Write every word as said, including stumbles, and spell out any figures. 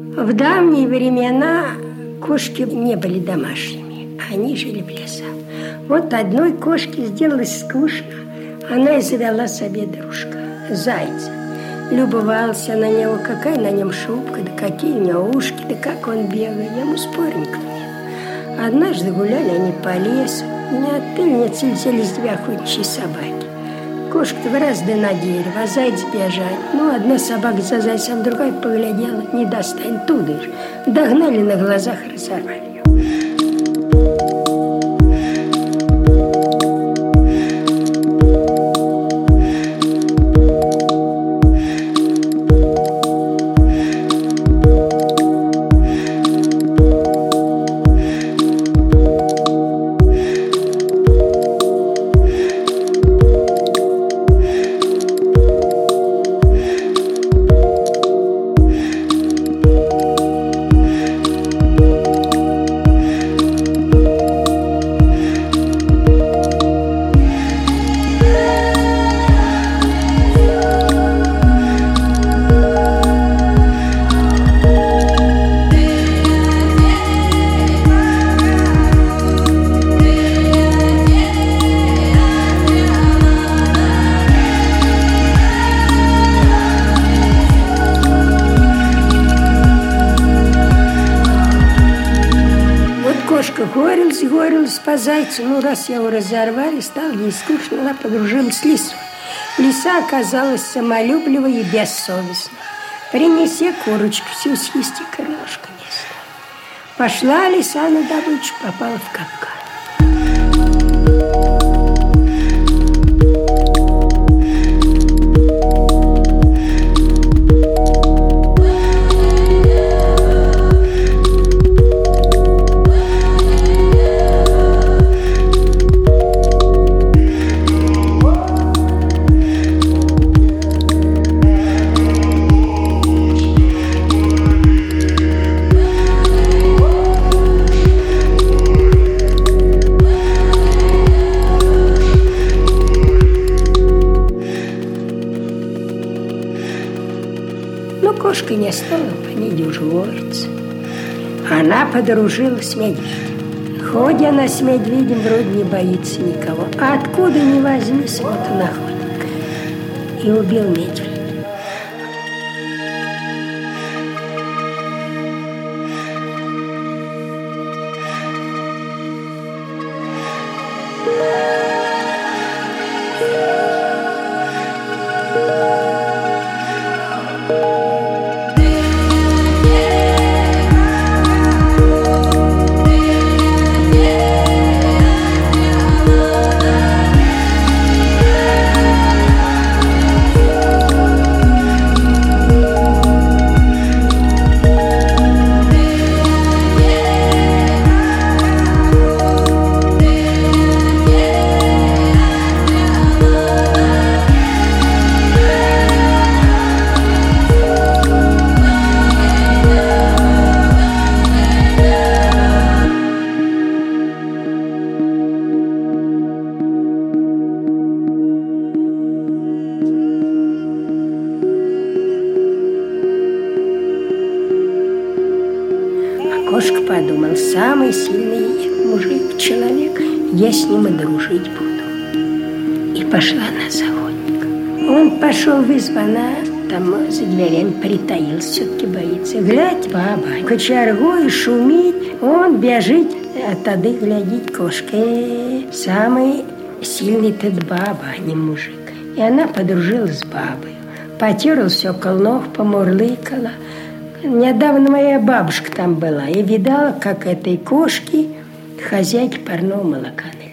В давние времена кошки не были домашними, они жили в лесах. Вот одной кошке сделалось скучно, она и завела себе дружка, зайца. Любовался на него, какая на нем шубка, да какие у него ушки, да как он бегает, ему спорника нет. Однажды гуляли они по лесу, ни от тыльницы летелись две охотничьи собаки. Кошка-то в раз да на дерево, а заяц бежать. Ну, одна собака за зайцем, другая поглядела, не достань, туда же. Догнали на глазах, разорвали ее. Кошка горилась, горилась по зайцу. Ну, раз его разорвали, стало ей скучно, она подружилась с лисой. Лиса оказалась самолюбливой и бессовестной. Принеси курочку, всю съесть и крылышко не стала. Пошла лиса на добычу, попала в капкан. Но кошка не стала по ней дюжеваться. Она подружилась с медведем. Хоть она с медведем вроде не боится никого. А откуда ни возьмись, вот он охотник. И убил медведя. Кошка подумал, самый сильный мужик, человек, я с ним и дружить буду. И пошла на заводника. Он пошел в избу, она там за дверями притаился, все-таки боится. Глядь, баба, кочергует, шумит, он бежит, а тады глядит кошка. Э, самый сильный тот баба, а не мужик. И она подружилась с бабой. Потерла все около ног, помурлыкала. Недавно моя бабушка там была и видала, как этой кошки хозяйки парного молока налили.